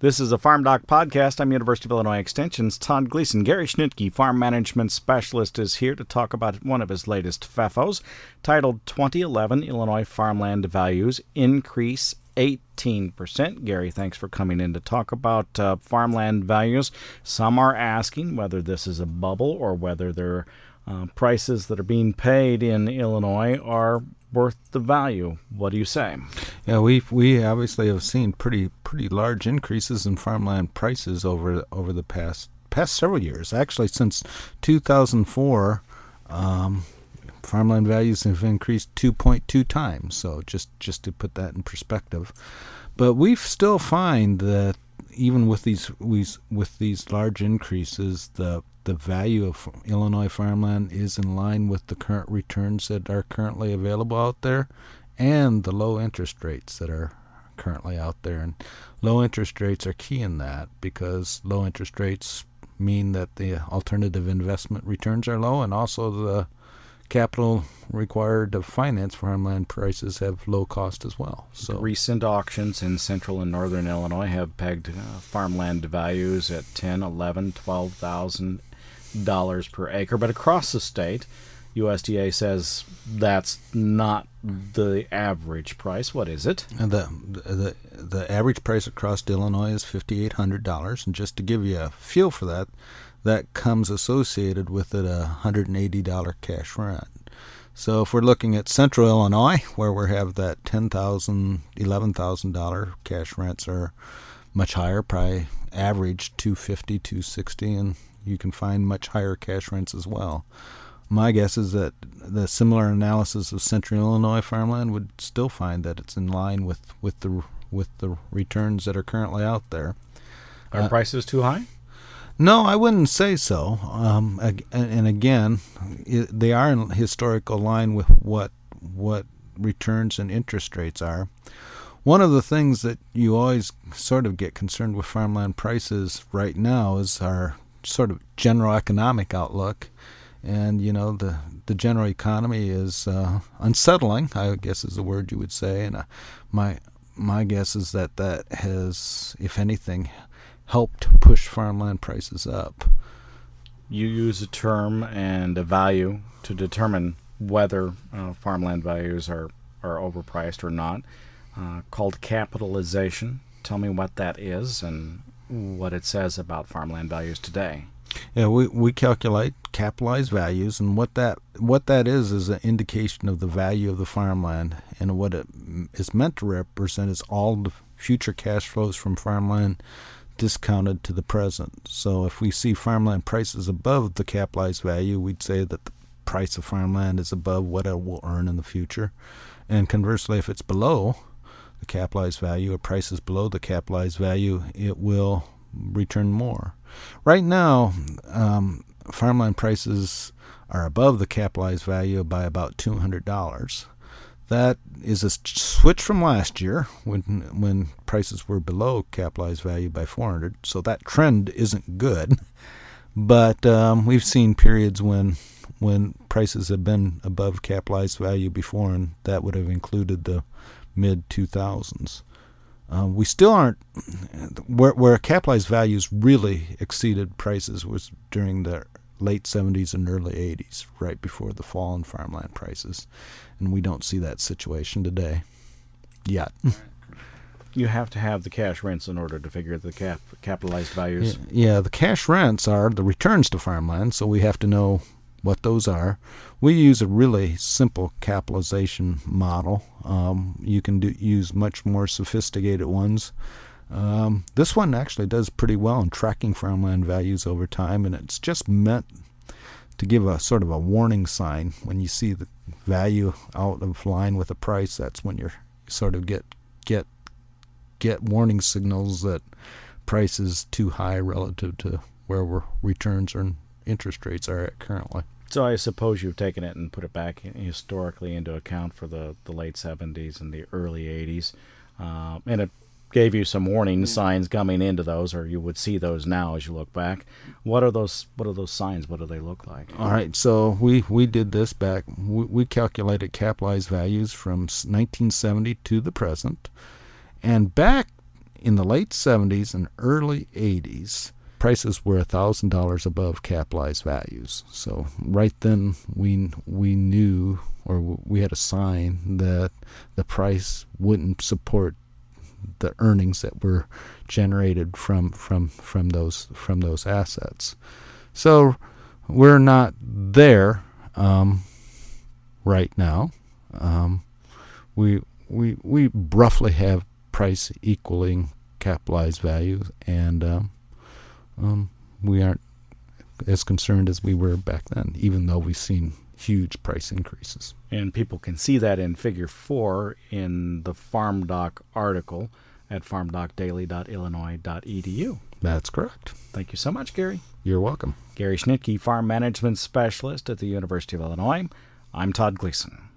This is a Farm Doc podcast. I'm University of Illinois Extension's Todd Gleason. Gary Schnitke, Farm Management Specialist, is here to talk about one of his latest FEFOs, titled 2011 Illinois Farmland Values Increase 18%. Gary, thanks for coming in to talk about farmland values. Some are asking whether this is a bubble or whether their prices that are being paid in Illinois are worth the value. What do you say? Yeah, we obviously have seen pretty large increases in farmland prices over the past several years. Actually, since 2004, farmland values have increased 2.2 times. So just to put that in perspective, but we still find that even with these large increases, the value of Illinois farmland is in line with the current returns that are currently available out there and the low interest rates that are currently out there. And low interest rates are key in that, because low interest rates mean that the alternative investment returns are low, and also the capital required to finance farmland prices have low cost as well. So recent auctions in central and northern Illinois have pegged farmland values at $10,000, $11,000, $12,000 per acre, but across the state, USDA says that's not the average price. What is it? And the average price across Illinois is $5,800, and just to give you a feel for that, that comes associated with it a $180 cash rent. So if we're looking at central Illinois, where we have that $10,000, $11,000 cash rents are much higher, probably average $250, $260, and you can find much higher cash rents as well. My guess is that the similar analysis of central Illinois farmland would still find that it's in line with the returns that are currently out there. Are prices too high? No, I wouldn't say so. And again, they are in historical line with what returns and interest rates are. One of the things that you always sort of get concerned with farmland prices right now is our sort of general economic outlook. And, you know, the general economy is unsettling, I guess is the word you would say. And my guess is that has, if anything, helped push farmland prices up. You use a term and a value to determine whether farmland values are overpriced or not, called capitalization. Tell me what that is and what it says about farmland values today. Yeah, we calculate capitalized values, and what that is an indication of the value of the farmland, and what it is meant to represent is all the future cash flows from farmland discounted to the present. So if we see farmland prices above the capitalized value, we'd say that the price of farmland is above what it will earn in the future. And conversely, if it's below the capitalized value, or price is below the capitalized value, it will return more. Right now, farmland prices are above the capitalized value by about $200. That is a switch from last year when prices were below capitalized value by $400. So that trend isn't good. But we've seen periods when prices have been above capitalized value before, and that would have included the mid-2000s. We still aren't where capitalized values really exceeded prices was during the late 70s and early 80s, right before the fall in farmland prices. And we don't see that situation today yet. You have to have the cash rents in order to figure the capitalized values. Yeah, the cash rents are the returns to farmland, so we have to know what those are. We use a really simple capitalization model. You can use much more sophisticated ones. This one actually does pretty well in tracking farmland values over time, and it's just meant to give a sort of a warning sign. When you see the value out of line with the price, that's when you're sort of get warning signals that price is too high relative to where returns and interest rates are at currently. So I suppose you've taken it and put it back historically into account for the late 70s and the early 80s. And it gave you some warning signs coming into those, or you would see those now as you look back. What are those signs? What do they look like? All right, so we did this back. We calculated capitalized values from 1970 to the present. And back in the late 70s and early 80s, prices were $1,000 above capitalized values. So right then we knew, or we had a sign that the price wouldn't support the earnings that were generated from those assets. So we're not there right now. We roughly have price equaling capitalized value, and we aren't as concerned as we were back then, even though we've seen huge price increases. And people can see that in Figure 4 in the FarmDoc article at farmdocdaily.illinois.edu. That's correct. Thank you so much, Gary. You're welcome. Gary Schnitke, Farm Management Specialist at the University of Illinois. I'm Todd Gleason.